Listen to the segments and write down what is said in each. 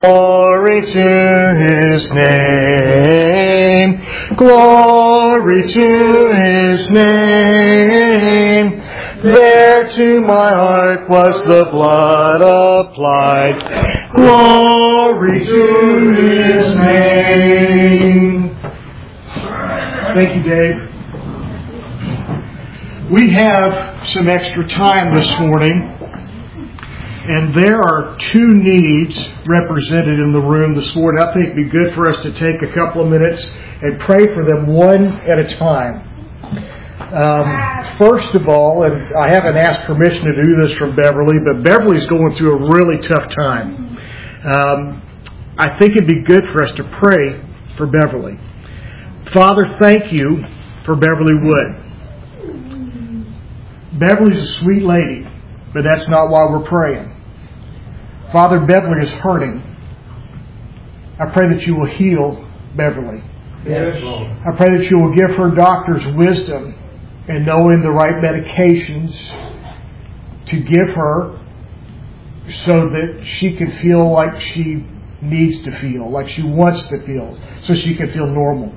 Glory to His name. Glory to His name. There to my heart was the blood applied. Glory to His name. Thank you, Dave. We have some extra time this morning. And there are two needs represented in the room this morning. I think it would be good for us to take a couple of minutes and pray for them one at a time. First of all, and I haven't asked permission to do this from Beverly, but Beverly's going through a really tough time. I think it'd be good for us to pray for Beverly. Father, thank you for Beverly Wood. Beverly's a sweet lady, but that's not why we're praying. Father, Beverly is hurting. I pray that you will heal Beverly. Yes, Lord. I pray that you will give her doctors wisdom in knowing the right medications to give her so that she can feel like she needs to feel, like she wants to feel, so she can feel normal.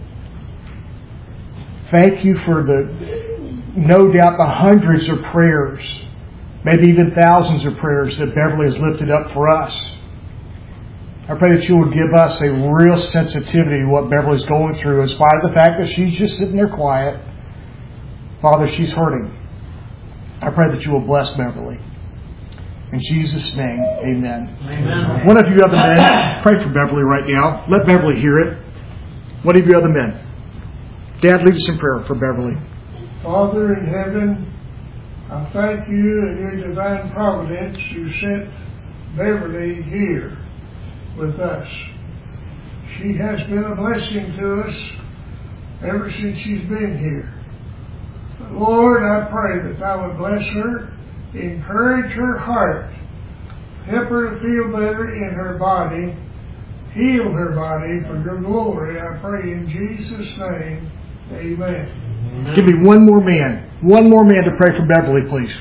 Thank you for no doubt the hundreds of prayers, maybe even thousands of prayers that Beverly has lifted up for us. I pray that you will give us a real sensitivity to what Beverly's going through in spite of the fact that she's just sitting there quiet. Father, she's hurting. I pray that you will bless Beverly. In Jesus' name, amen. Amen. One of you other men, pray for Beverly right now. Let Beverly hear it. One of you other men. Dad, lead us in prayer for Beverly. Father in heaven, I thank you and your divine providence you sent Beverly here with us. She has been a blessing to us ever since she's been here. But Lord, I pray that thou would bless her, encourage her heart, help her to feel better in her body, heal her body for your glory. I pray in Jesus' name, amen. Give me one more man. One more man to pray for Beverly, please.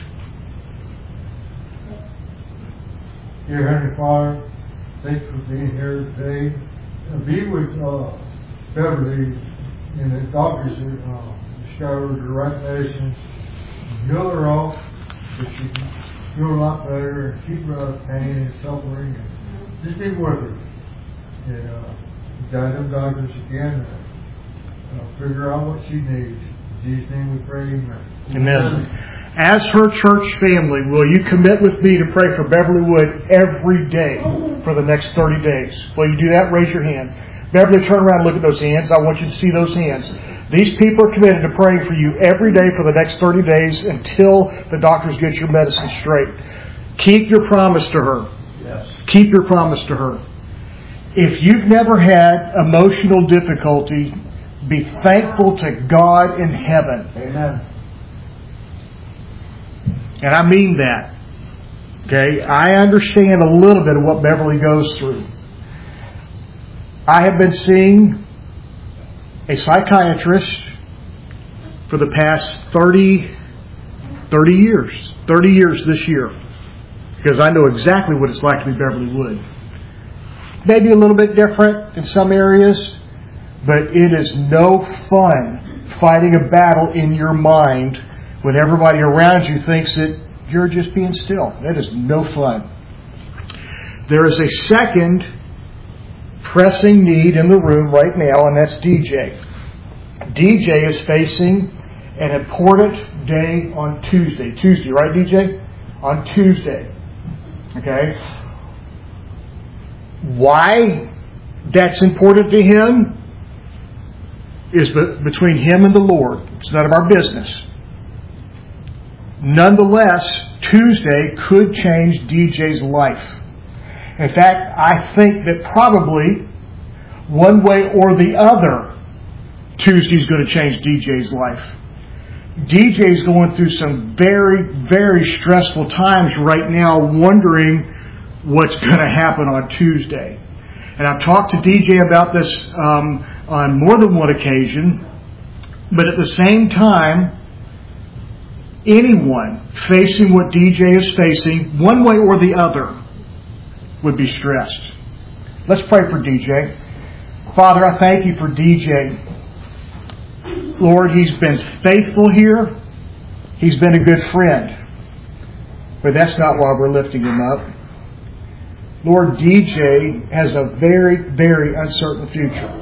Dear Heavenly Father, thanks for being here today. Be with Beverly and the doctors that discovered the right medicine. Heal her off so she can feel a lot better and keep her out of pain and suffering. And just be with her. And guide them doctors again and figure out what she needs. In Jesus' name we pray, amen. Amen. As her church family, will you commit with me to pray for Beverly Wood every day for the next 30 days? Will you do that? Raise your hand. Beverly, turn around and look at those hands. I want you to see those hands. These people are committed to praying for you every day for the next 30 days until the doctors get your medicine straight. Keep your promise to her. Yes. Keep your promise to her. If you've never had emotional difficulty, be thankful to God in heaven. Amen. And I mean that. Okay? I understand a little bit of what Beverly goes through. I have been seeing a psychiatrist for the past 30 years. 30 years this year. Because I know exactly what it's like to be Beverly Wood. Maybe a little bit different in some areas. But it is no fun fighting a battle in your mind when everybody around you thinks that you're just being still. That is no fun. There is a second pressing need in the room right now, and that's DJ. DJ is facing an important day on Tuesday. Tuesday, right, DJ? On Tuesday. Okay? Why that's important to him is between him and the Lord. It's none of our business. Nonetheless, Tuesday could change DJ's life. In fact, I think that probably one way or the other, Tuesday's going to change DJ's life. DJ's going through some very, very stressful times right now, wondering what's going to happen on Tuesday. And I've talked to DJ about this on more than one occasion. But at the same time, anyone facing what DJ is facing, one way or the other, would be stressed. Let's pray for DJ. Father, I thank you for DJ. Lord, he's been faithful here. He's been a good friend. But that's not why we're lifting him up. Lord, DJ has a very, very uncertain future.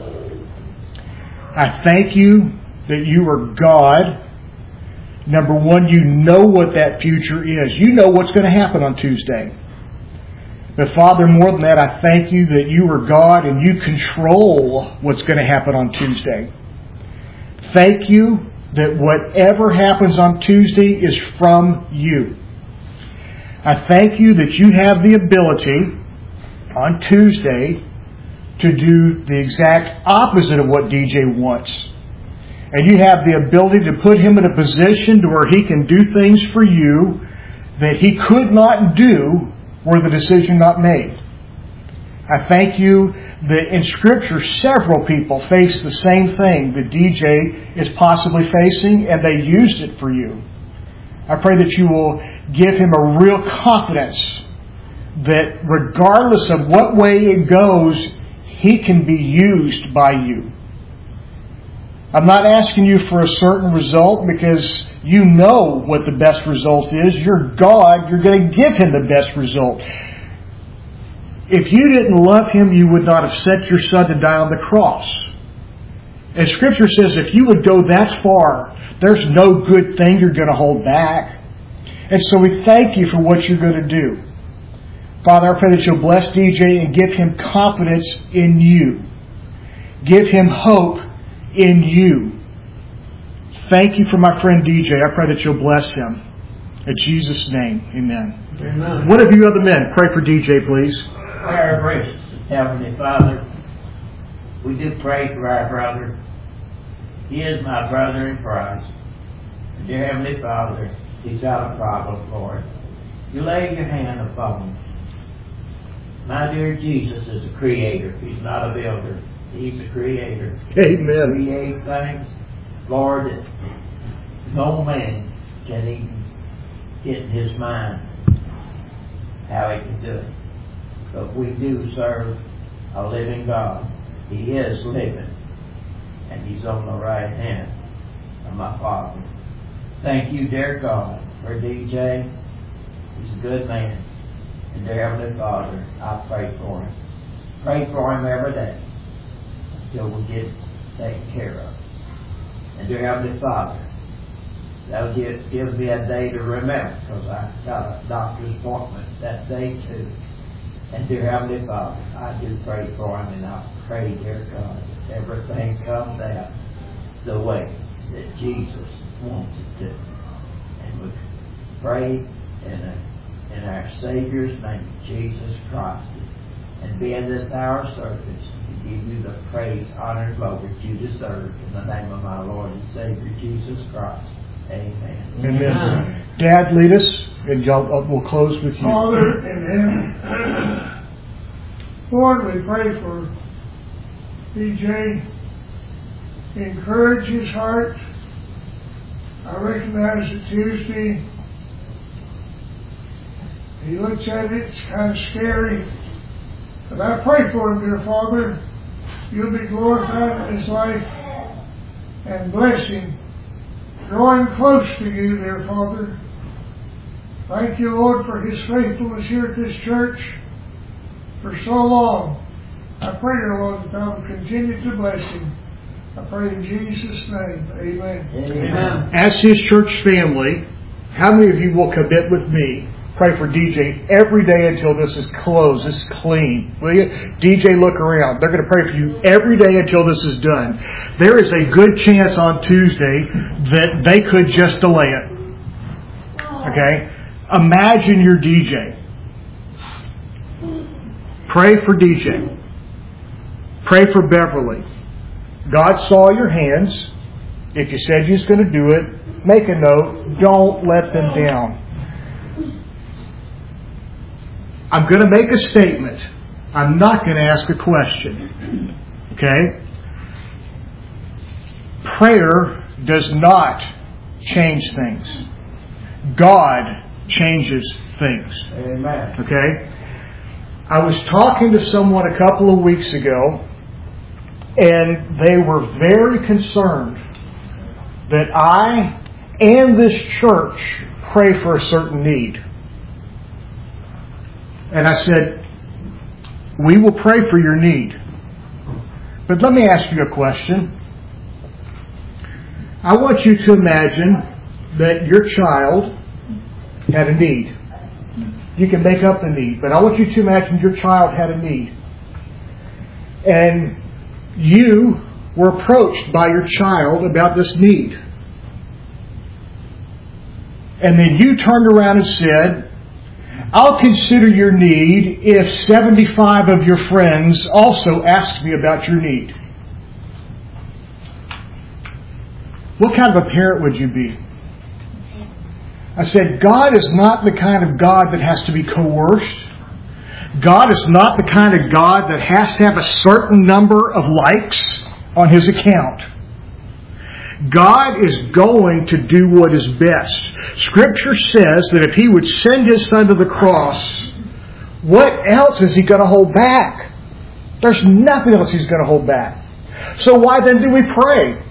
I thank you that you are God. Number one, you know what that future is. You know what's going to happen on Tuesday. But Father, more than that, I thank you that you are God and you control what's going to happen on Tuesday. Thank you that whatever happens on Tuesday is from you. I thank you that you have the ability on Tuesday to do the exact opposite of what DJ wants. And you have the ability to put him in a position to where he can do things for you that he could not do were the decision not made. I thank you that in Scripture several people face the same thing that DJ is possibly facing, and they used it for you. I pray that you will give him a real confidence that regardless of what way it goes, he can be used by you. I'm not asking you for a certain result because you know what the best result is. You're God. You're going to give him the best result. If you didn't love him, you would not have sent your son to die on the cross. And Scripture says if you would go that far, there's no good thing you're going to hold back. And so we thank you for what you're going to do. Father, I pray that you'll bless DJ and give him confidence in you. Give him hope in you. Thank you for my friend DJ. I pray that you'll bless him. In Jesus' name, amen. Amen. One of you other men, pray for DJ, please. Our gracious Heavenly Father, we do pray for our brother. He is my brother in Christ. And dear Heavenly Father, he's got a problem, Lord. You lay your hand upon him. My dear Jesus is a creator. He's not a builder. He's a creator. Amen. He create things, Lord, that no man can even get in his mind how he can do it. But we do serve a living God. He is living. And he's on the right hand of my Father. Thank you, dear God, for DJ. He's a good man. And dear Heavenly Father, I pray for him. Pray for him every day until we get taken care of. And dear Heavenly Father, that'll give me a day to remember because I got a doctor's appointment that day too. And dear Heavenly Father, I do pray for him, and I pray, dear God, that everything comes out the way that Jesus wants it to. And we pray in our Savior's name, Jesus Christ, and be in this hour service to give you the praise, honor, and glory that you deserve in the name of my Lord and Savior Jesus Christ. Amen. Amen. Dad, lead us, and we'll close with you. Father in heaven, Lord, we pray for DJ. Encourage his heart. I recognize that Tuesday, he looks at it, it's kind of scary. But I pray for him, dear Father. You'll be glorified in his life and bless him. Draw him close to you, dear Father. Thank you, Lord, for his faithfulness here at this church for so long. I pray, dear Lord, that thou will continue to bless him. I pray in Jesus' name. Amen. Amen. As his church family, how many of you will commit with me? Pray for DJ every day until this is closed, this is clean. Will you? DJ, look around. They're going to pray for you every day until this is done. There is a good chance on Tuesday that they could just delay it. Okay? Imagine your DJ. Pray for DJ. Pray for Beverly. God saw your hands. If you said you was going to do it, make a note. Don't let them down. I'm going to make a statement. I'm not going to ask a question. Okay? Prayer does not change things. God changes things. Amen. Okay? I was talking to someone a couple of weeks ago, and they were very concerned that I and this church pray for a certain need. And I said, we will pray for your need. But let me ask you a question. I want you to imagine that your child had a need. You can make up the need, but I want you to imagine your child had a need. And you were approached by your child about this need. And then you turned around and said, I'll consider your need if 75 of your friends also ask me about your need. What kind of a parent would you be? I said, God is not the kind of God that has to be coerced. God is not the kind of God that has to have a certain number of likes on His account. God is going to do what is best. Scripture says that if He would send His Son to the cross, what else is He going to hold back? There's nothing else He's going to hold back. So why then do we pray?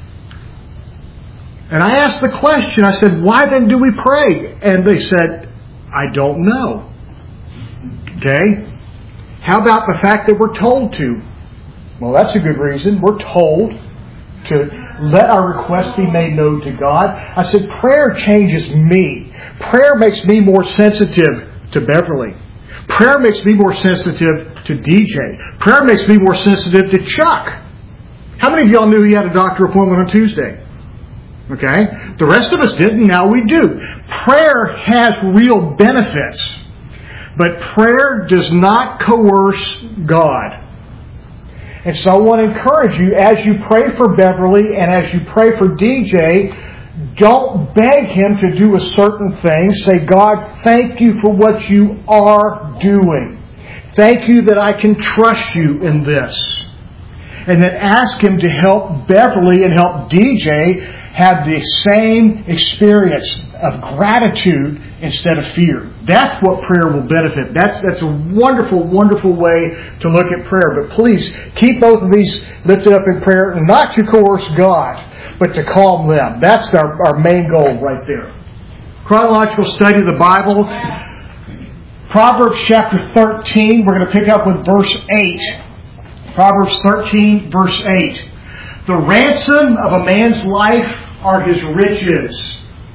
And I asked the question, I said, why then do we pray? And they said, I don't know. Okay? How about the fact that we're told to? Well, that's a good reason. We're told to let our requests be made known to God. I said, prayer changes me. Prayer makes me more sensitive to Beverly. Prayer makes me more sensitive to DJ. Prayer makes me more sensitive to Chuck. How many of y'all knew he had a doctor appointment on Tuesday? Okay? The rest of us didn't, now we do. Prayer has real benefits. But prayer does not coerce God. And so I want to encourage you, as you pray for Beverly and as you pray for DJ, don't beg Him to do a certain thing. Say, God, thank you for what you are doing. Thank you that I can trust you in this. And then ask Him to help Beverly and help DJ have the same experience of gratitude instead of fear. That's what prayer will benefit. That's a wonderful, wonderful way to look at prayer. But please, keep both of these lifted up in prayer, not to coerce God, but to calm them. That's our main goal right there. Chronological study of the Bible. Proverbs chapter 13, we're going to pick up with verse 8. Proverbs 13, verse 8. The ransom of a man's life are his riches.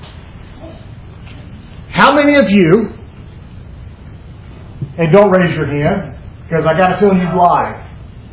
How many of you, and don't raise your hand, because I got a feeling you'd lie.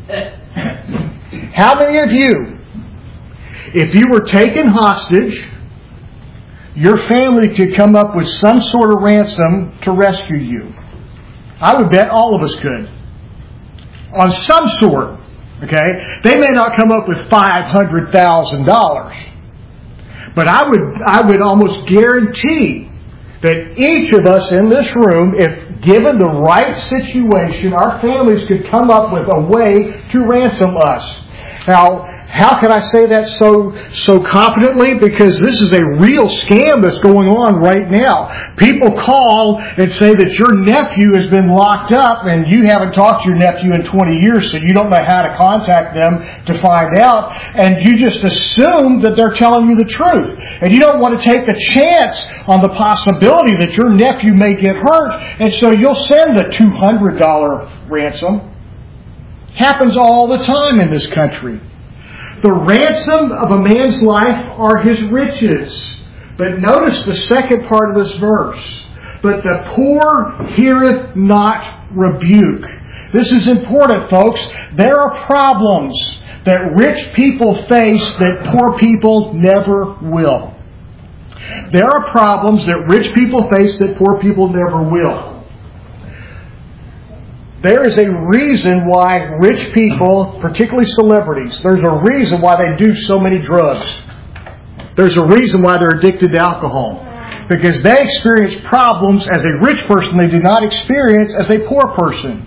How many of you, if you were taken hostage, your family could come up with some sort of ransom to rescue you? I would bet all of us could. On some sort. Okay? They may not come up with $500,000. But I would almost guarantee that each of us in this room, if given the right situation, our families could come up with a way to ransom us. Now, how can I say that so confidently? Because this is a real scam that's going on right now. People call and say that your nephew has been locked up and you haven't talked to your nephew in 20 years, so you don't know how to contact them to find out. And you just assume that they're telling you the truth. And you don't want to take the chance on the possibility that your nephew may get hurt. And so you'll send the $200 ransom. Happens all the time in this country. The ransom of a man's life are his riches. But notice the second part of this verse. But the poor heareth not rebuke. This is important, folks. There are problems that rich people face that poor people never will. There are problems that rich people face that poor people never will. There is a reason why rich people, particularly celebrities, there's a reason why they do so many drugs. There's a reason why they're addicted to alcohol. Because they experience problems as a rich person they do not experience as a poor person.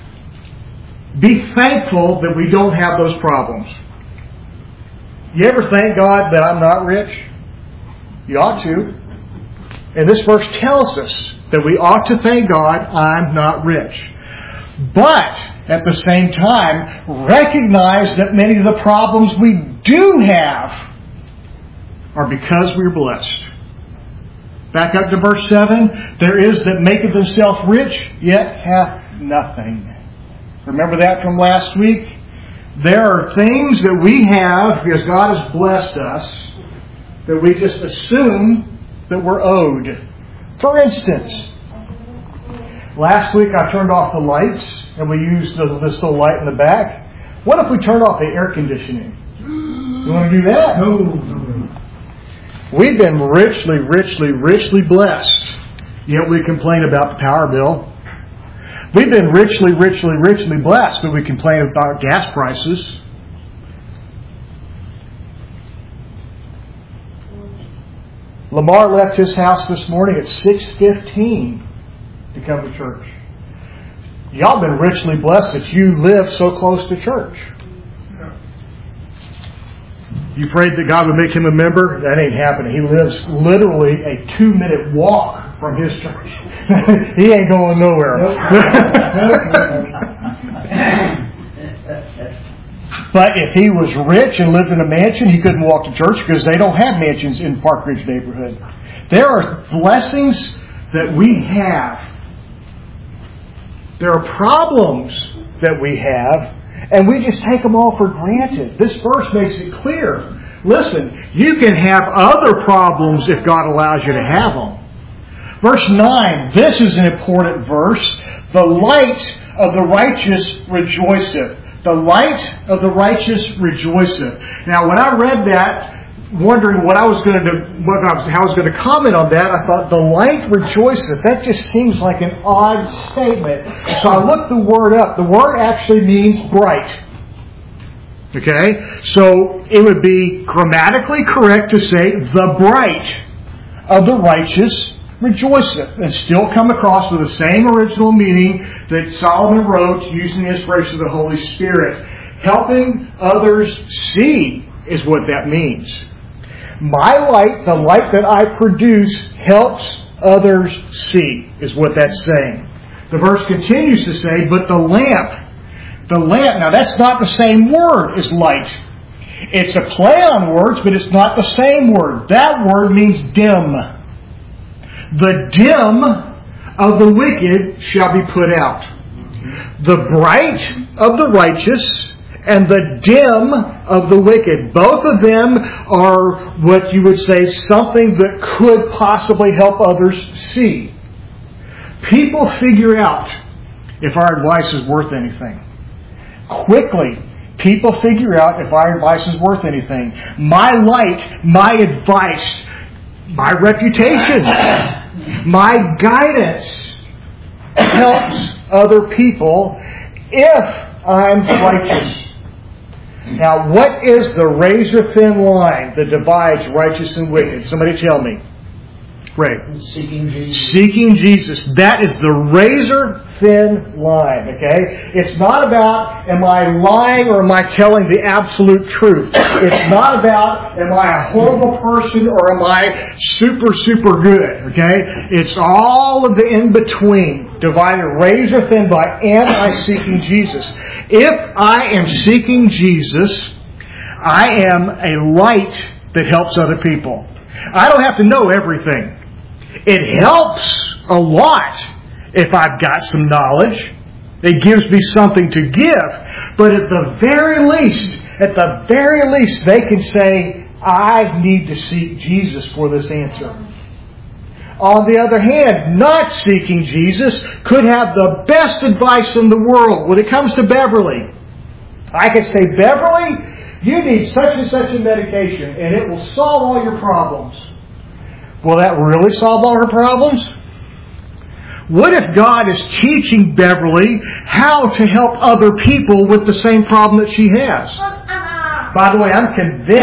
Be thankful that we don't have those problems. You ever thank God that I'm not rich? You ought to. And this verse tells us that we ought to thank God I'm not rich. But at the same time, recognize that many of the problems we do have are because we are blessed. Back up to verse 7. There is that maketh himself rich, yet hath nothing. Remember that from last week? There are things that we have because God has blessed us that we just assume that we're owed. For instance, last week I turned off the lights and we used this little light in the back. What if we turned off the air conditioning? You want to do that? No. We've been richly blessed. Yet we complain about the power bill. We've been richly blessed, but we complain about gas prices. Lamar left his house this morning at 6:15 to come to church. Y'all been richly blessed that you live so close to church. You prayed that God would make him a member? That ain't happening. He lives literally a 2-minute walk from his church. He ain't going nowhere. But if he was rich and lived in a mansion, he couldn't walk to church because they don't have mansions in Park Ridge neighborhood. There are blessings that we have. There are problems that we have, and we just take them all for granted. This verse makes it clear. Listen, you can have other problems if God allows you to have them. Verse 9, this is an important verse. The light of the righteous rejoiceth. The light of the righteous rejoiceth. Now, when I read that, wondering how I was going to comment on that, I thought, the light rejoiceth. That just seems like an odd statement. So I looked the word up. The word actually means bright. Okay? So it would be grammatically correct to say, the bright of the righteous rejoiceth, and still come across with the same original meaning that Solomon wrote using the inspiration of the Holy Spirit. Helping others see is what that means. My light, the light that I produce, helps others see, is what that's saying. The verse continues to say, but the lamp, now that's not the same word as light. It's a play on words, but it's not the same word. That word means dim. The dim of the wicked shall be put out. The bright of the righteous and the dim of the wicked. Both of them are what you would say something that could possibly help others see. People figure out if our advice is worth anything. Quickly, people figure out if our advice is worth anything. My light, my advice, my reputation, my guidance helps other people if I'm righteous. Now, what is the razor-thin line that divides righteous and wicked? Somebody tell me. Ray. Seeking Jesus. Seeking Jesus. That is the razor-thin line, okay? It's not about, am I lying or am I telling the absolute truth? It's not about, am I a horrible person or am I super good, okay? It's all of the in-between, divided razor-thin by, am I seeking Jesus? If I am seeking Jesus, I am a light that helps other people. I don't have to know everything. It helps a lot if I've got some knowledge. It gives me something to give. But at the very least, they can say, I need to seek Jesus for this answer. On the other hand, not seeking Jesus could have the best advice in the world. When it comes to Beverly, I could say, Beverly, you need such and such a medication and it will solve all your problems. Will that really solve all her problems? What if God is teaching Beverly how to help other people with the same problem that she has? By the way, I'm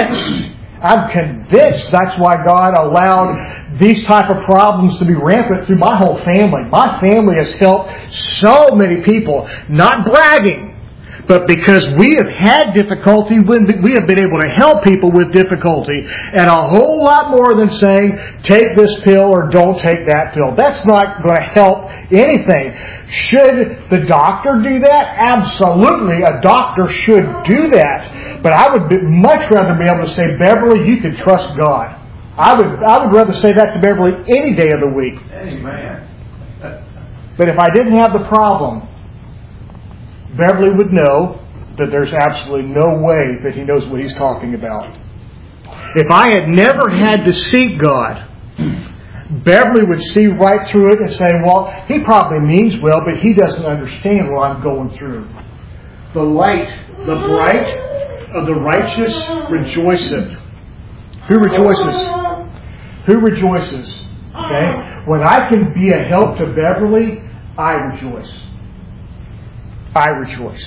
convinced that's why God allowed these type of problems to be rampant through my whole family. My family has helped so many people, not bragging, But because we have had difficulty, we have been able to help people with difficulty. And a whole lot more than saying, take this pill or don't take that pill. That's not going to help anything. Should the doctor do that? Absolutely, a doctor should do that. But I would much rather be able to say, Beverly, you can trust God. I would rather say that to Beverly any day of the week. Amen. But if I didn't have the problem, Beverly would know that there's absolutely no way that he knows what he's talking about. If I had never had to seek God, Beverly would see right through it and say, well, he probably means well, but he doesn't understand what I'm going through. The light, the bright of the righteous rejoiceth. Who rejoices? Who rejoices? Okay? When I can be a help to Beverly, I rejoice. I rejoice.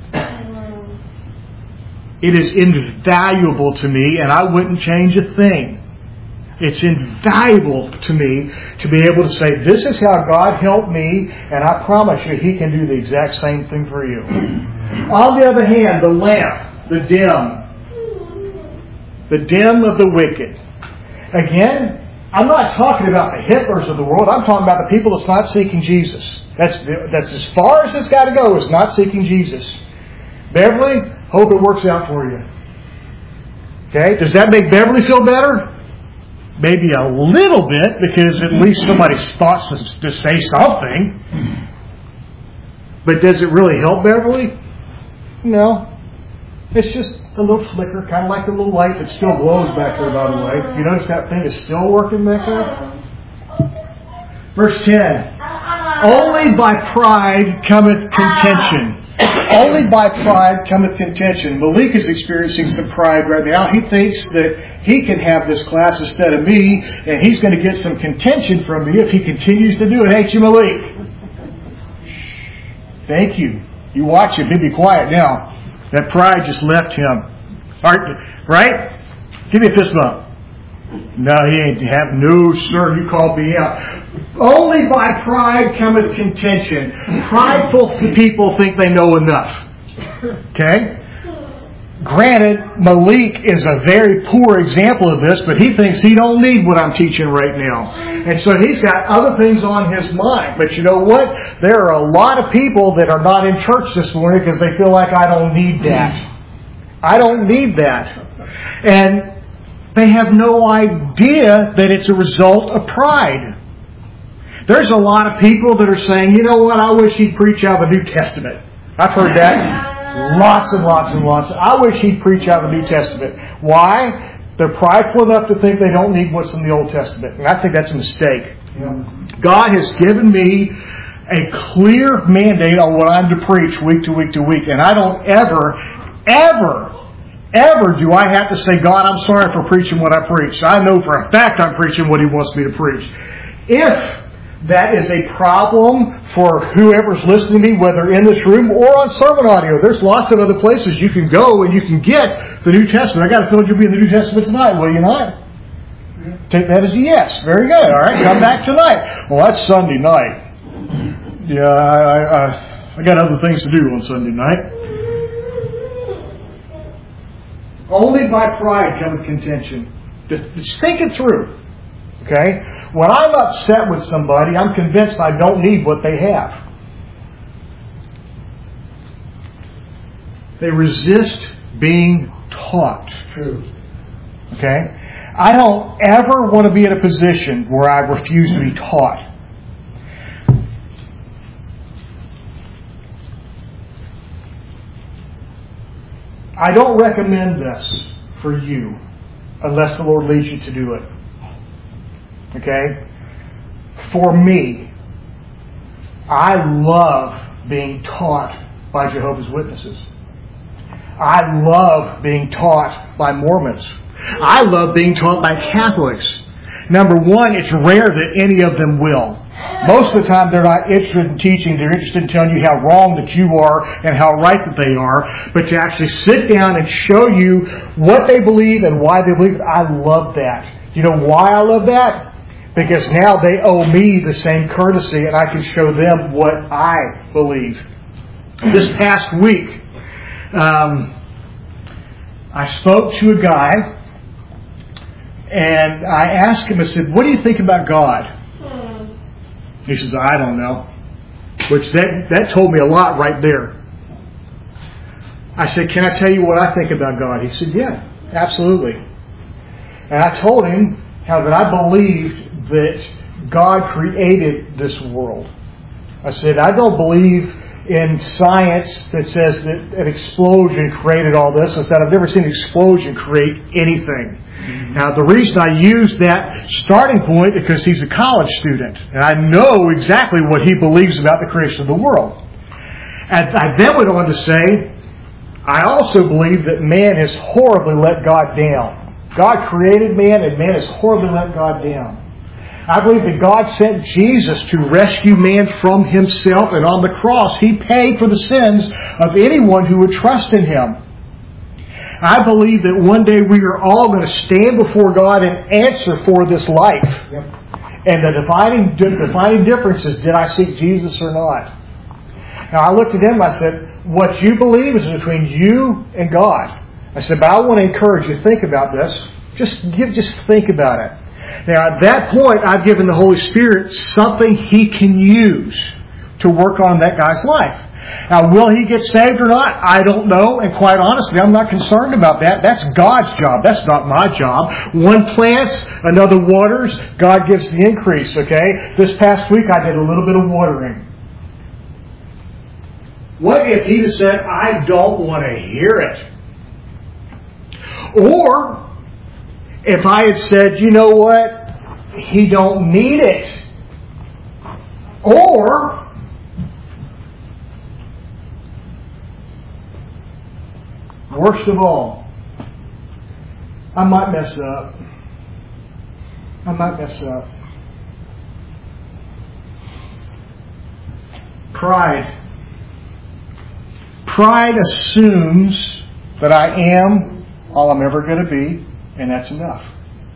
It is invaluable to me, and I wouldn't change a thing. It's invaluable to me to be able to say, this is how God helped me, and I promise you He can do the exact same thing for you. On the other hand, the lamp, the dim of the wicked. Again, I'm not talking about the Hitlers of the world. I'm talking about the people that's not seeking Jesus. That's as far as it's got to go, is not seeking Jesus. Beverly, hope it works out for you. Okay? Does that make Beverly feel better? Maybe a little bit, because at least somebody thought to say something. But does it really help Beverly? No. It's just a little flicker, kind of like a little light that still glows back there, by the way. You notice that thing is still working back there? Verse 10. Only by pride cometh contention. Only by pride cometh contention. Malik is experiencing some pride right now. He thinks that he can have this class instead of me, and he's going to get some contention from me if he continues to do it. Ain't you, Malik? Thank you. You watch it. Be quiet now. That pride just left him. Right? Give me a fist bump. No, he ain't have. No, sir, you called me out. Only by pride cometh contention. Prideful people think they know enough. Okay? Granted, Malik is a very poor example of this, but he thinks he don't need what I'm teaching right now. And so he's got other things on his mind. But you know what? There are a lot of people that are not in church this morning because they feel like I don't need that. I don't need that. And they have no idea that it's a result of pride. There's a lot of people that are saying, you know what, I wish he'd preach out of the New Testament. I've heard that lots and lots and lots. I wish he'd preach out of the New Testament. Why? They're prideful enough to think they don't need what's in the Old Testament. And I think that's a mistake. God has given me a clear mandate on what I'm to preach week to week to week. And I don't ever do I have to say, God, I'm sorry for preaching what I preach. I know for a fact I'm preaching what He wants me to preach. If that is a problem for whoever's listening to me, whether in this room or on sermon audio, there's lots of other places you can go and you can get the New Testament. I got a feeling you'll be in the New Testament tonight, will you not? Take that as a yes. Very good. All right, come back tonight. Well, that's Sunday night. Yeah, I got other things to do on Sunday night. Only by pride cometh contention. Just think it through. Okay? When I'm upset with somebody, I'm convinced I don't need what they have. They resist being taught. True. Okay? I don't ever want to be in a position where I refuse to be taught. I don't recommend this for you unless the Lord leads you to do it. Okay? For me, I love being taught by Jehovah's Witnesses. I love being taught by Mormons. I love being taught by Catholics. Number one, it's rare that any of them will. Most of the time they're not interested in teaching. They're interested in telling you how wrong that you are and how right that they are. But to actually sit down and show you what they believe and why they believe it, I love that. You know why I love that? Because now they owe me the same courtesy and I can show them what I believe. This past week, I spoke to a guy, and I asked him, I said, what do you think about God? He says, I don't know. Which that told me a lot right there. I said, can I tell you what I think about God? He said, yeah, absolutely. And I told him how that I believed that God created this world. I said, I don't believe in science that says that an explosion created all this. I said, I've never seen an explosion create anything. Now, the reason I use that starting point is because he's a college student, and I know exactly what he believes about the creation of the world. And I then went on to say, I also believe that man has horribly let God down. God created man, and man has horribly let God down. I believe that God sent Jesus to rescue man from himself, and on the cross He paid for the sins of anyone who would trust in Him. I believe that one day we are all going to stand before God and answer for this life. Yep. And the defining difference is, did I seek Jesus or not? Now I looked at him, I said, what you believe is between you and God. I said, but I want to encourage you to think about this. Just think about it. Now, at that point, I've given the Holy Spirit something He can use to work on that guy's life. Now, will he get saved or not? I don't know. And quite honestly, I'm not concerned about that. That's God's job. That's not my job. One plants, another waters. God gives the increase, okay? This past week, I did a little bit of watering. What if he just said, I don't want to hear it? Or if I had said, you know what? He don't need it. Or worst of all, I might mess up. Pride. Pride assumes that I am all I'm ever going to be, and that's enough.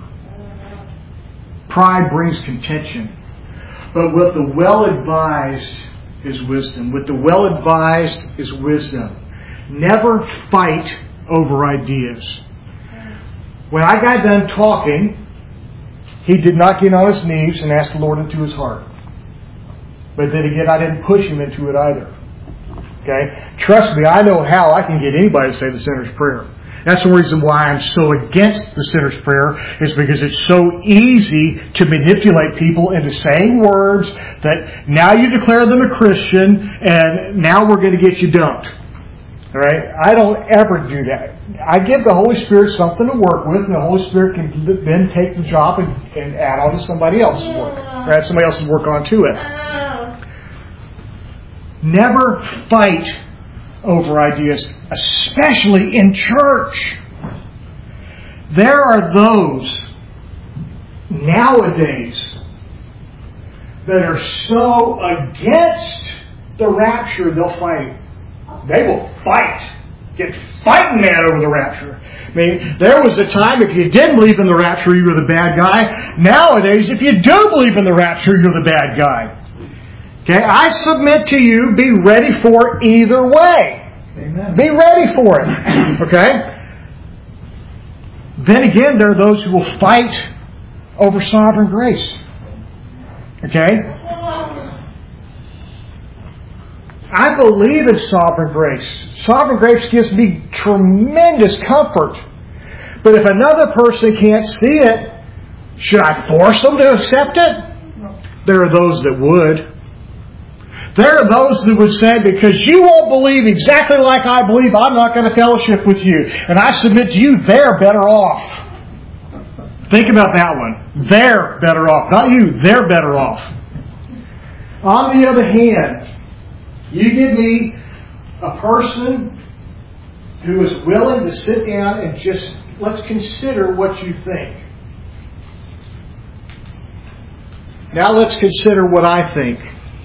Pride brings contention. But with the well-advised is wisdom. With the well-advised is wisdom. Never fight over ideas. When I got done talking, he did not get on his knees and ask the Lord into his heart. But then again, I didn't push him into it either. Okay? Trust me, I know how I can get anybody to say the sinner's prayer. That's the reason why I'm so against the sinner's prayer, is because it's so easy to manipulate people into saying words that now you declare them a Christian and now we're going to get you dumped. All right? I don't ever do that. I give the Holy Spirit something to work with, and the Holy Spirit can then take the job and add on to somebody else's work. Or add somebody else's work onto it. Never fight over ideas, especially in church. There are those nowadays that are so against the rapture, they'll fight. They will fight. Get fighting mad over the rapture. I mean, there was a time if you didn't believe in the rapture, you were the bad guy. Nowadays, if you do believe in the rapture, you're the bad guy. Okay, I submit to you, be ready for either way. Amen. Be ready for it. Okay? Then again, there are those who will fight over sovereign grace. Okay? I believe in sovereign grace. Sovereign grace gives me tremendous comfort. But if another person can't see it, should I force them to accept it? There are those that would. There are those who would say, because you won't believe exactly like I believe, I'm not going to fellowship with you. And I submit to you, they're better off. Think about that one. They're better off. Not you, they're better off. On the other hand, you give me a person who is willing to sit down and just, let's consider what you think. Now let's consider what I think.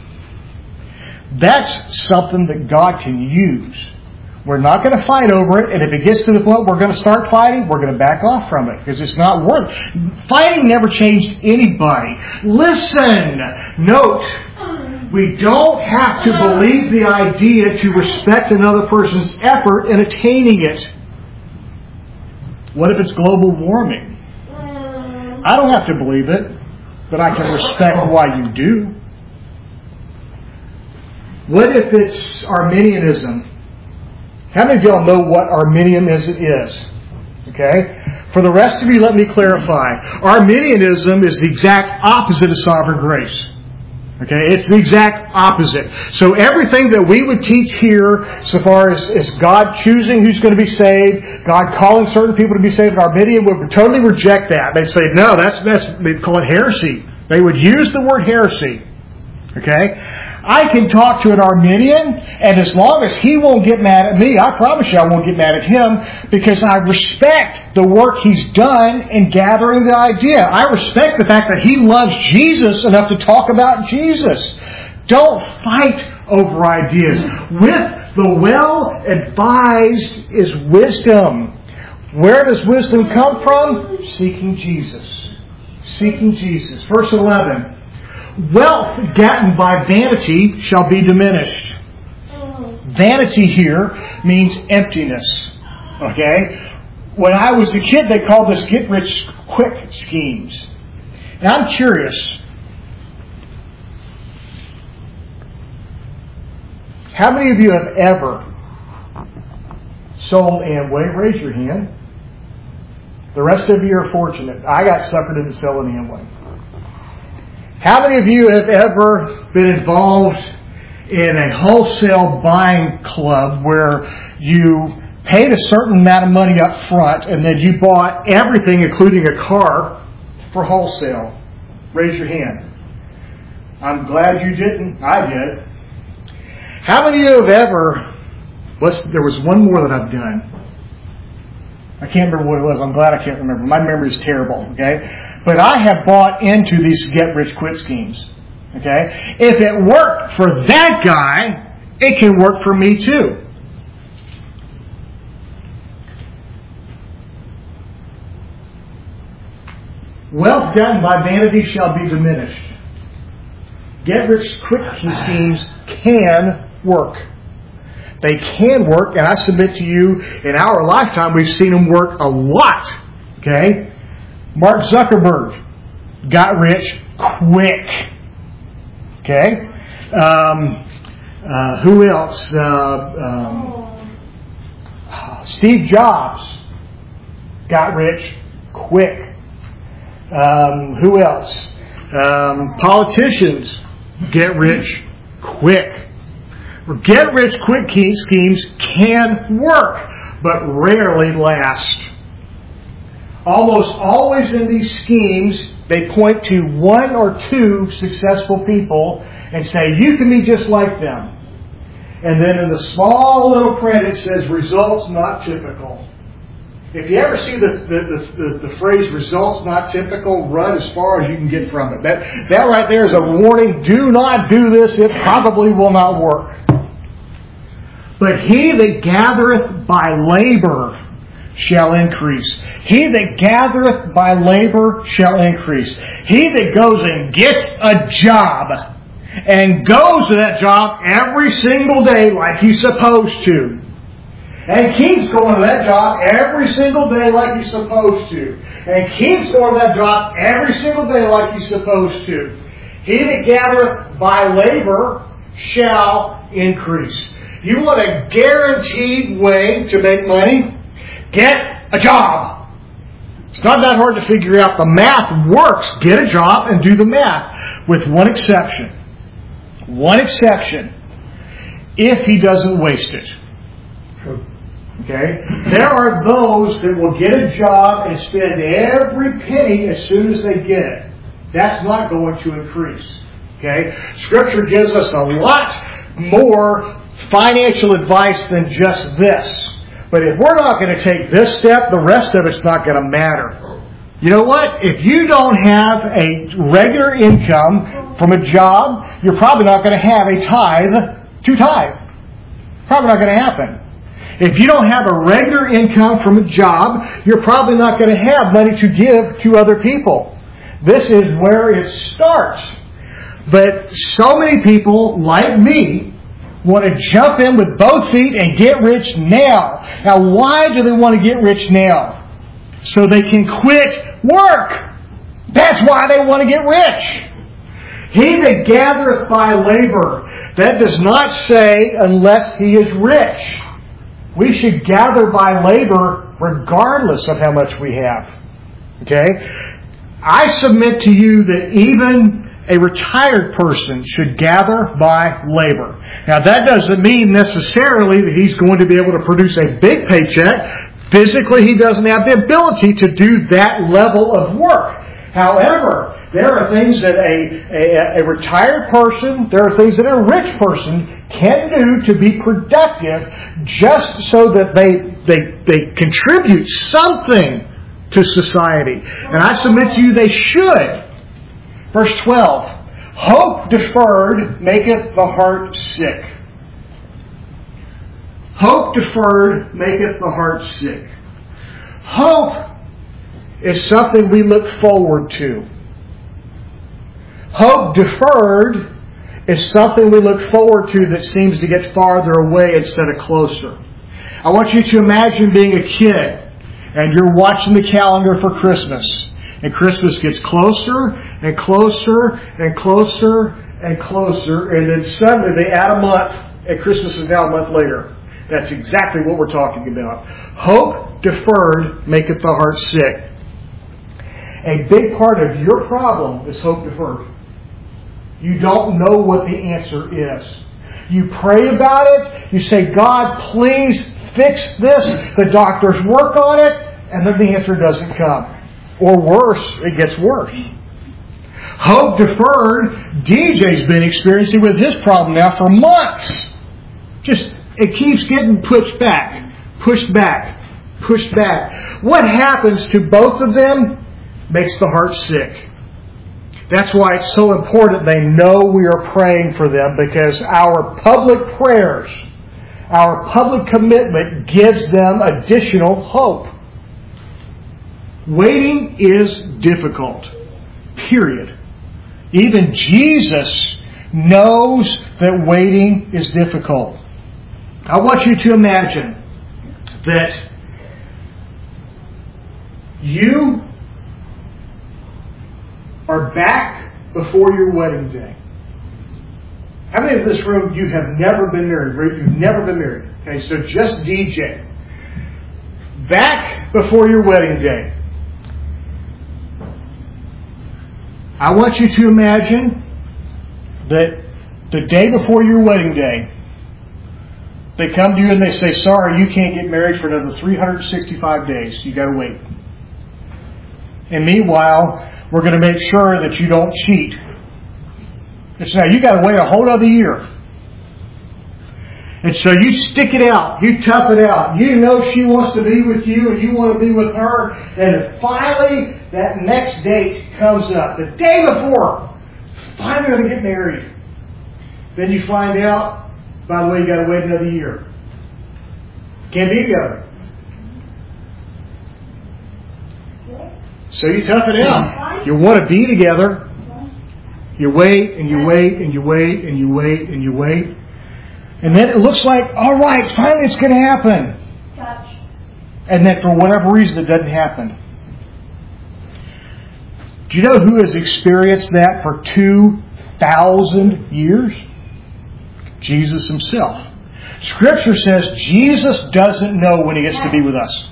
That's something that God can use. We're not going to fight over it, and if it gets to the point we're going to start fighting, we're going to back off from it, because it's not worth it. Fighting never changed anybody. Listen! Note We don't have to believe the idea to respect another person's effort in attaining it. What if it's global warming? I don't have to believe it, but I can respect why you do. What if it's Arminianism? How many of y'all know what Arminianism is? Okay? For the rest of you, let me clarify. Arminianism is the exact opposite of sovereign grace. Okay? It's the exact opposite. So everything that we would teach here, so far as God choosing who's going to be saved, God calling certain people to be saved, Arminian would totally reject that. They'd say, no, they'd call it heresy. They would use the word heresy. Okay? I can talk to an Arminian, and as long as he won't get mad at me, I promise you I won't get mad at him, because I respect the work he's done in gathering the idea. I respect the fact that he loves Jesus enough to talk about Jesus. Don't fight over ideas. With the well-advised is wisdom. Where does wisdom come from? Seeking Jesus. Seeking Jesus. Verse 11. Wealth gotten by vanity shall be diminished. Vanity here means emptiness. Okay? When I was a kid, they called this get-rich-quick schemes. And I'm curious. How many of you have ever sold Amway? Raise your hand. The rest of you are fortunate. I got suckered into selling Amway. How many of you have ever been involved in a wholesale buying club where you paid a certain amount of money up front and then you bought everything, including a car, for wholesale? Raise your hand. I'm glad you didn't. I did. How many of you have ever... there was one more that I've done. I can't remember what it was. I'm glad I can't remember. My memory is terrible. Okay? But I have bought into these get-rich-quick schemes. Okay? If it worked for that guy, it can work for me too. Wealth gotten by vanity shall be diminished. Get-rich-quick schemes can work. They can work, and I submit to you, in our lifetime, we've seen them work a lot. Okay? Mark Zuckerberg got rich quick. Okay? Who else? Steve Jobs got rich quick. Who else? Politicians get rich quick. Get-rich-quick schemes can work, but rarely last. Almost always in these schemes, they point to one or two successful people and say, you can be just like them. And then in the small little print it says, results not typical. If you ever see the phrase, results not typical, run as far as you can get from it. That right there is a warning. Do not do this. It probably will not work. But he that gathereth by labor shall increase. He that gathereth by labor shall increase. He that goes and gets a job and goes to that job every single day like he's supposed to, and keeps going to that job every single day like he's supposed to, and keeps going to that job every single day like he's supposed to, he that gathereth by labor shall increase. You want a guaranteed way to make money? Get a job. It's not that hard to figure out. The math works. Get a job and do the math. With one exception. One exception. If he doesn't waste it. Okay? There are those that will get a job and spend every penny as soon as they get it. That's not going to increase. Okay? Scripture gives us a lot more financial advice than just this. But if we're not going to take this step, the rest of it's not going to matter. You know what? If you don't have a regular income from a job, you're probably not going to have a tithe to tithe. Probably not going to happen. If you don't have a regular income from a job, you're probably not going to have money to give to other people. This is where it starts. But so many people, like me, want to jump in with both feet and get rich now. Now, why do they want to get rich now? So they can quit work. That's why they want to get rich. He that gathereth by labor. That does not say unless he is rich. We should gather by labor regardless of how much we have. Okay? I submit to you that even a retired person should gather by labor. Now that doesn't mean necessarily that he's going to be able to produce a big paycheck. Physically, he doesn't have the ability to do that level of work. However, there are things that a retired person, there are things that a rich person can do to be productive just so that they contribute something to society. And I submit to you they should. Verse 12. Hope deferred maketh the heart sick. Hope deferred maketh the heart sick. Hope is something we look forward to. Hope deferred is something we look forward to that seems to get farther away instead of closer. I want you to imagine being a kid and you're watching the calendar for Christmas. And Christmas gets closer and closer and closer and closer. And then suddenly they add a month and Christmas is now a month later. That's exactly what we're talking about. Hope deferred maketh the heart sick. A big part of your problem is hope deferred. You don't know what the answer is. You pray about it. You say, God, please fix this. The doctors work on it. And then the answer doesn't come. Or worse, it gets worse. Hope deferred, DJ's been experiencing with his problem now for months. It keeps getting pushed back, pushed back, pushed back. What happens to both of them makes the heart sick. That's why it's so important they know we are praying for them, because our public prayers, our public commitment gives them additional hope. Waiting is difficult. Period. Even Jesus knows that waiting is difficult. I want you to imagine that you are back before your wedding day. How many of this room, you have never been married, right? You've never been married. Okay, so just DJ. Back before your wedding day. I want you to imagine that the day before your wedding day, they come to you and they say, sorry, you can't get married for another 365 days. You got to wait. And meanwhile, we're going to make sure that you don't cheat. It's now, you got to wait a whole other year. And so you stick it out. You tough it out. You know she wants to be with you and you want to be with her. And finally, that next date comes up. The day before, finally going to get married. Then you find out, by the way, you got to wait another year. Can't be together. So you tough it out. You want to be together. You wait and you wait and you wait and you wait and you wait. And then it looks like, all right, finally it's going to happen. And then for whatever reason it doesn't happen. Do you know who has experienced that for 2,000 years? Jesus himself. Scripture says Jesus doesn't know when he gets to be with us.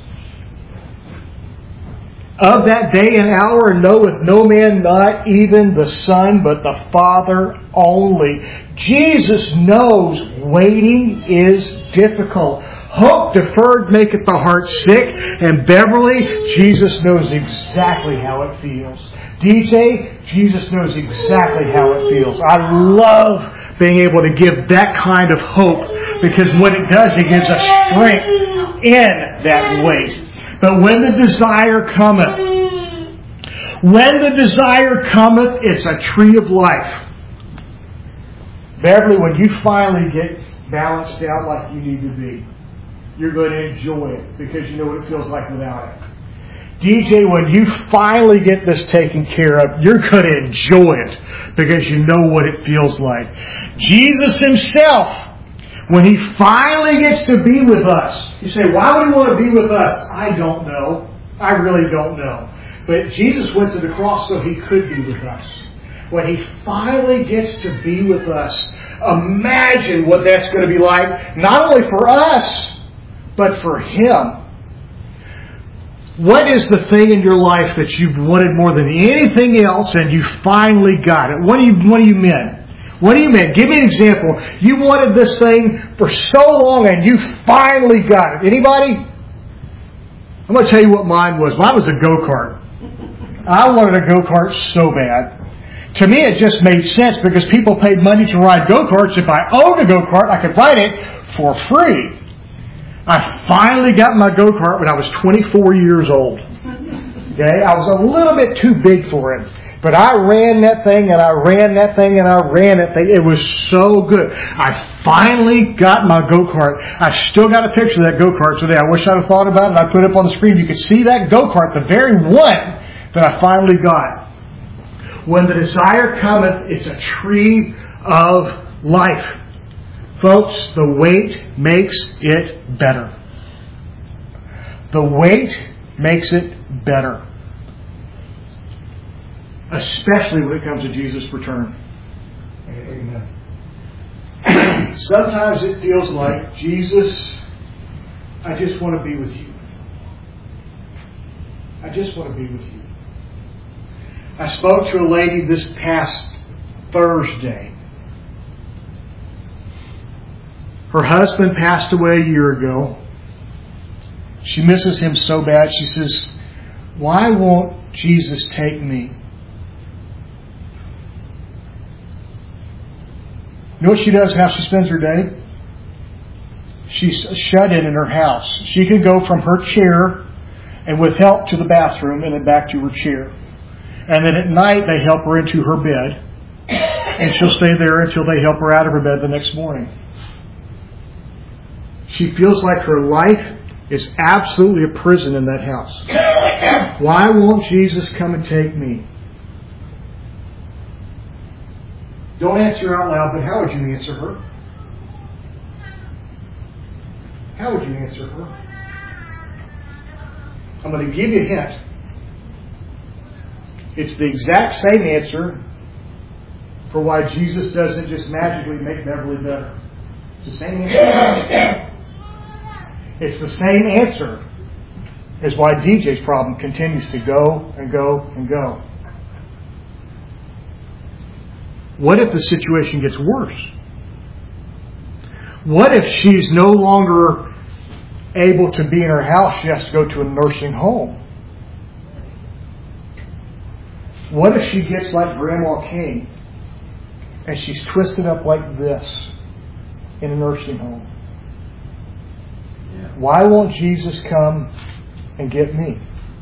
Of that day and hour knoweth no man, not even the Son, but the Father only. Jesus knows waiting is difficult. Hope deferred maketh the heart sick. And Beverly, Jesus knows exactly how it feels. DJ, Jesus knows exactly how it feels. I love being able to give that kind of hope, because what it does, it gives us strength in that wait. But when the desire cometh, it's a tree of life. Beverly, when you finally get balanced out like you need to be, you're going to enjoy it because you know what it feels like without it. DJ, when you finally get this taken care of, you're going to enjoy it because you know what it feels like. Jesus Himself, when He finally gets to be with us, you say, why would He want to be with us? I don't know. I really don't know. But Jesus went to the cross so He could be with us. When He finally gets to be with us, imagine what that's going to be like, not only for us, but for Him. What is the thing in your life that you've wanted more than anything else and you finally got it? What do you mean? What do you mean? Give me an example. You wanted this thing for so long and you finally got it. Anybody? I'm going to tell you what mine was. Mine was a go-kart. I wanted a go-kart so bad. To me, it just made sense because people paid money to ride go-karts. If I owned a go-kart, I could ride it for free. I finally got my go-kart when I was 24 years old. Okay? I was a little bit too big for it. But I ran that thing and I ran that thing and I ran that thing. It was so good. I finally got my go-kart. I still got a picture of that go-kart today. I wish I'd have thought about it and I put it up on the screen. You could see that go-kart, the very one that I finally got. When the desire cometh, it's a tree of life. Folks, the wait makes it better. The wait makes it better. Especially when it comes to Jesus' return. Amen. Sometimes it feels like, Jesus, I just want to be with you. I just want to be with you. I spoke to a lady this past Thursday. Her husband passed away a year ago. She misses him so bad. She says, why won't Jesus take me? You know what she does, how she spends her day? She's shut in her house. She can go from her chair and with help to the bathroom and then back to her chair. And then at night they help her into her bed. And she'll stay there until they help her out of her bed the next morning. She feels like her life is absolutely a prison in that house. Why won't Jesus come and take me? Don't answer out loud, but how would you answer her? How would you answer her? I'm going to give you a hint. It's the exact same answer for why Jesus doesn't just magically make Beverly better. It's the same answer. It's the same answer as why DJ's problem continues to go and go and go. What if the situation gets worse? What if she's no longer able to be in her house? She has to go to a nursing home. What if she gets like Grandma King and she's twisted up like this in a nursing home? Yeah. Why won't Jesus come and get me?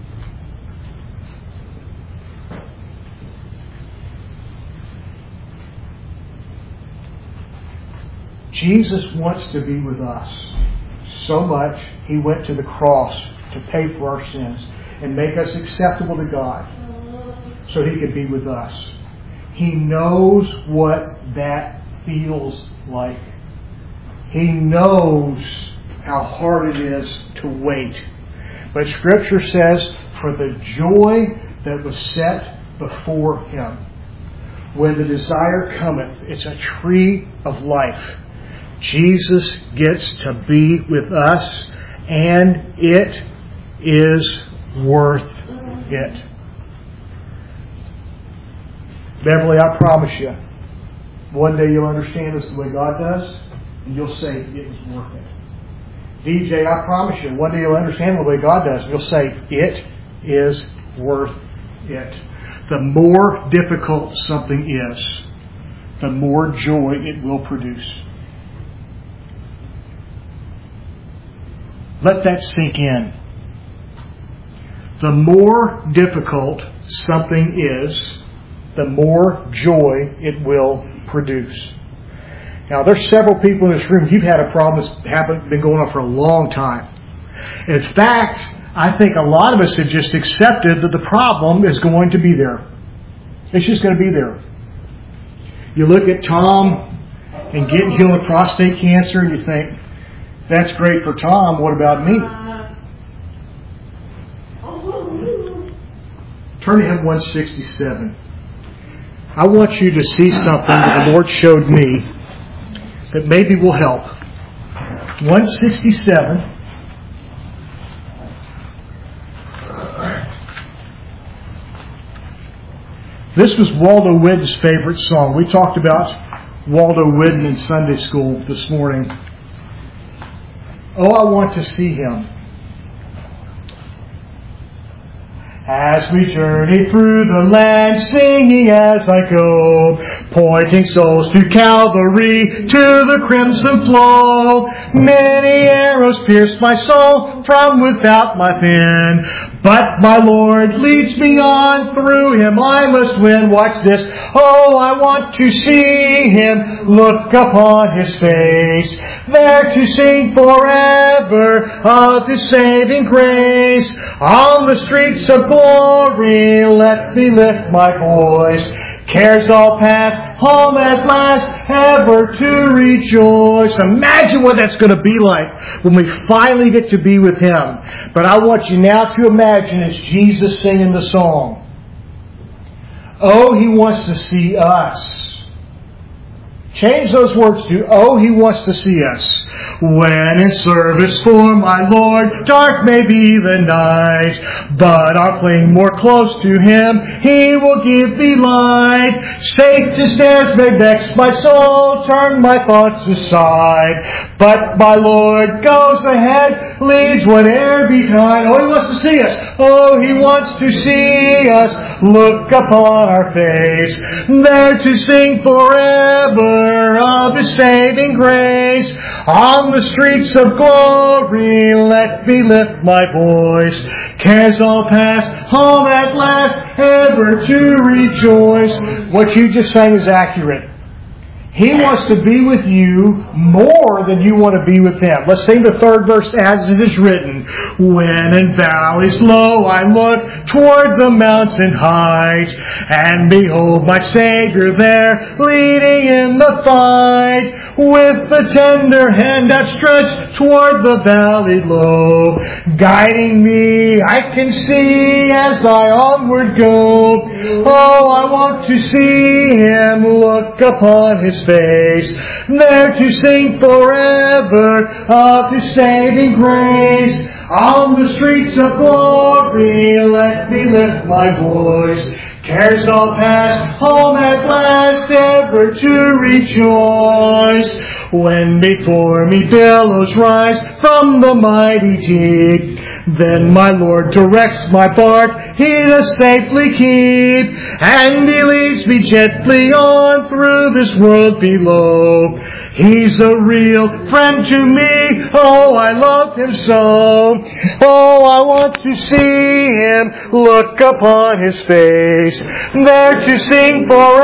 Jesus wants to be with us so much, He went to the cross to pay for our sins and make us acceptable to God so He could be with us. He knows what that feels like. He knows how hard it is to wait. But Scripture says, for the joy that was set before Him, when the desire cometh, it's a tree of life. Jesus gets to be with us, and it is worth it. Beverly, I promise you, one day you'll understand this the way God does, and you'll say it was worth it. DJ, I promise you, one day you'll understand the way God does, and you'll say it is worth it. The more difficult something is, the more joy it will produce. Let that sink in. The more difficult something is, the more joy it will produce. Now, there's several people in this room, you've had a problem that's been going on for a long time. In fact, I think a lot of us have just accepted that the problem is going to be there. It's just going to be there. You look at Tom and getting healed of prostate cancer and you think, that's great for Tom, what about me? Turn to hymn 167. I want you to see something that the Lord showed me that maybe will help. 167. This was Waldo Whidden's favorite song. We talked about Waldo Whidden in Sunday school this morning. Oh, I want to see him. As we journey through the land, singing as I go, pointing souls to Calvary, to the crimson flow. Many arrows pierce my soul from without my pen, but my Lord leads me on. Through Him I must win. Watch this. Oh, I want to see Him, look upon His face, there to sing forever of His saving grace. On the streets of glory, let me lift my voice. Cares all past, home at last, ever to rejoice. Imagine what that's going to be like when we finally get to be with Him. But I want you now to imagine it's Jesus singing the song. Oh, He wants to see us. Change those words to, oh, He wants to see us. When in service for my Lord, dark may be the night, but I'll cling more close to Him, He will give me light. Satan snares may vex my soul, turn my thoughts aside, but my Lord goes ahead, leads whate'er betide. Oh, He wants to see us. Oh, He wants to see us, look upon our face, there to sing forever of His saving grace. On the streets of glory, let me lift my voice. Cares all past, home at last, ever to rejoice. What you just sang is accurate. He wants to be with you more than you want to be with Him. Let's sing the third verse as it is written. When in valleys low I look toward the mountain height, and behold my Savior there leading in the fight, with the tender hand outstretched toward the valley low, guiding me I can see as I onward go. Oh, I want to see Him, look upon His face, there to sing forever of His saving grace. On the streets of glory, let me lift my voice. Cares all past, home at last, ever to rejoice. When before me billows rise from the mighty deep, then my Lord directs my bark, He does safely keep, and He leads me gently on through this world below. He's a real friend to me, oh, I love Him so. Oh, I want to see Him, look upon His face, there to sing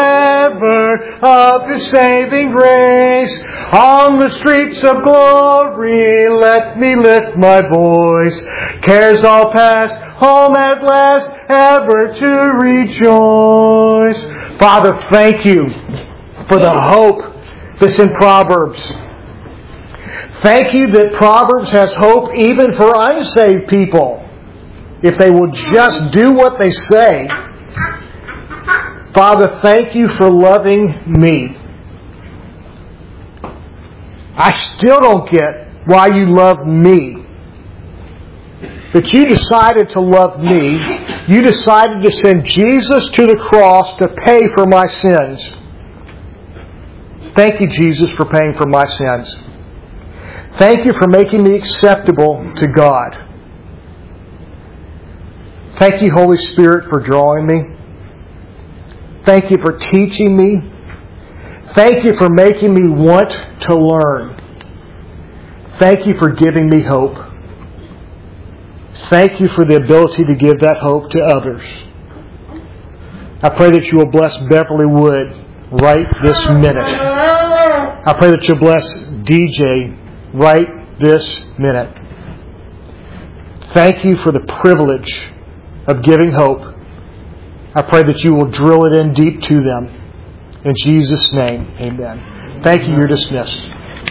forever of His saving grace. On the streets of glory, let me lift my voice. Cares all past, home at last, ever to rejoice. Father, thank You for the hope that's in Proverbs. Thank You that Proverbs has hope even for unsaved people, if they will just do what they say. Father, thank You for loving me. I still don't get why You love me. But You decided to love me. You decided to send Jesus to the cross to pay for my sins. Thank You, Jesus, for paying for my sins. Thank You for making me acceptable to God. Thank You, Holy Spirit, for drawing me. Thank You for teaching me. Thank You for making me want to learn. Thank You for giving me hope. Thank You for the ability to give that hope to others. I pray that You will bless Beverly Wood right this minute. I pray that You'll bless DJ right this minute. Thank you for the privilege of giving hope. I pray that you will drill it in deep to them. In Jesus' name, amen. Thank you. You're dismissed.